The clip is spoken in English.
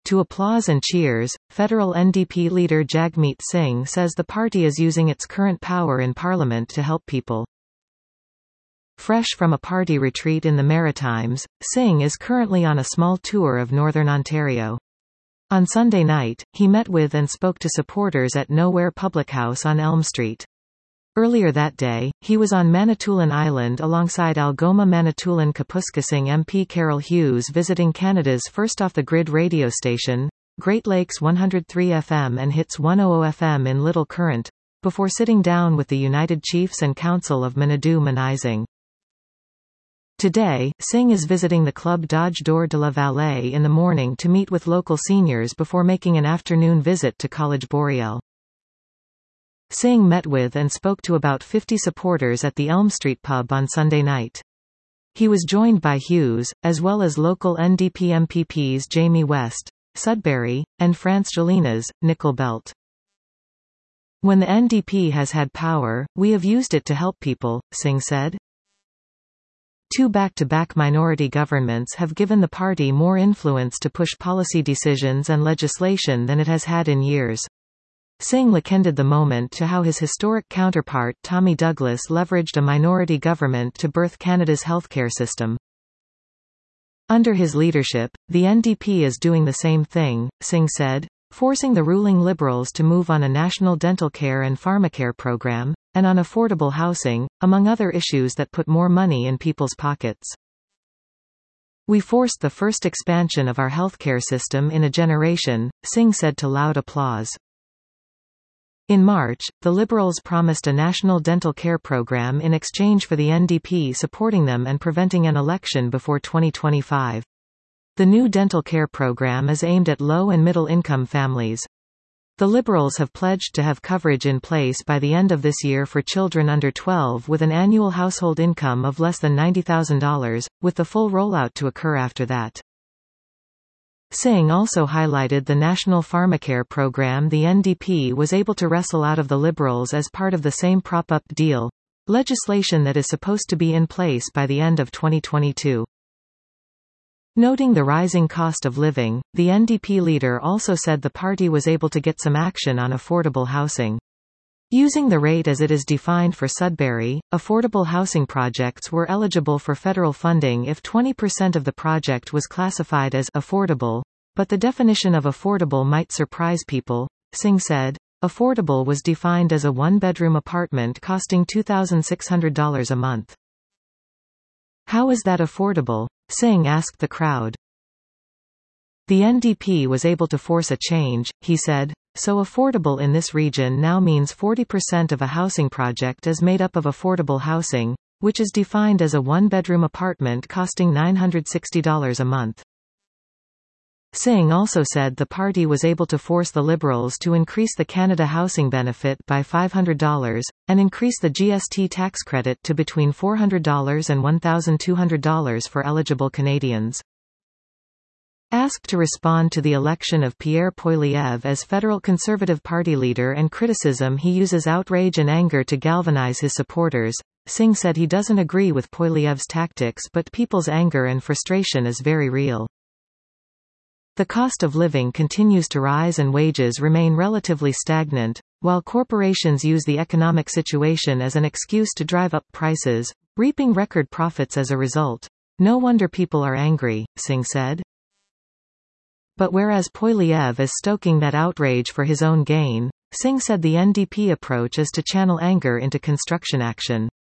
To applause and cheers, federal NDP leader Jagmeet Singh says the party is using its current power in parliament to help people. Fresh from a party retreat in the Maritimes, Singh is currently on a small tour of Northern Ontario. On Sunday night, he met with and spoke to supporters at Nowhere Public House on Elm Street. Earlier that day, he was on Manitoulin Island alongside Algoma Manitoulin Kapuskasing MP Carol Hughes visiting Canada's first off-the-grid radio station, Great Lakes 103 FM and Hits 100 FM in Little Current, before sitting down with the United Chiefs and Council of Manadoo Manizing. Today, Singh is visiting the Club Dodge d'Or de la Vallée in the morning to meet with local seniors before making an afternoon visit to College Boreal. Singh met with and spoke to about 50 supporters at the Elm Street pub on Sunday night. He was joined by Hughes, as well as local NDP MPPs Jamie West, Sudbury, and France Gélinas, Nickel Belt. When the NDP has had power, we have used it to help people, Singh said. Two back-to-back minority governments have given the party more influence to push policy decisions and legislation than it has had in years. Singh likened the moment to how his historic counterpart Tommy Douglas leveraged a minority government to birth Canada's healthcare system. Under his leadership, the NDP is doing the same thing, Singh said, forcing the ruling Liberals to move on a national dental care and pharmacare program, and on affordable housing, among other issues that put more money in people's pockets. We forced the first expansion of our healthcare system in a generation, Singh said to loud applause. In March, the Liberals promised a national dental care program in exchange for the NDP supporting them and preventing an election before 2025. The new dental care program is aimed at low and middle-income families. The Liberals have pledged to have coverage in place by the end of this year for children under 12 with an annual household income of less than $90,000, with the full rollout to occur after that. Singh also highlighted the national pharmacare program the NDP was able to wrestle out of the Liberals as part of the same prop-up deal, legislation that is supposed to be in place by the end of 2022. Noting the rising cost of living, the NDP leader also said the party was able to get some action on affordable housing. Using the rate as it is defined for Sudbury, affordable housing projects were eligible for federal funding if 20% of the project was classified as affordable, but the definition of affordable might surprise people, Singh said. Affordable was defined as a one-bedroom apartment costing $2,600 a month. How is that affordable? Singh asked the crowd. The NDP was able to force a change, he said, so affordable in this region now means 40% of a housing project is made up of affordable housing, which is defined as a one-bedroom apartment costing $960 a month. Singh also said the party was able to force the Liberals to increase the Canada Housing Benefit by $500, and increase the GST tax credit to between $400 and $1,200 for eligible Canadians. Asked to respond to the election of Pierre Poilievre as federal Conservative Party leader and criticism he uses outrage and anger to galvanize his supporters, Singh said he doesn't agree with Poilievre's tactics but people's anger and frustration is very real. The cost of living continues to rise and wages remain relatively stagnant, while corporations use the economic situation as an excuse to drive up prices, reaping record profits as a result. No wonder people are angry, Singh said. But whereas Poilievre is stoking that outrage for his own gain, Singh said the NDP approach is to channel anger into construction action.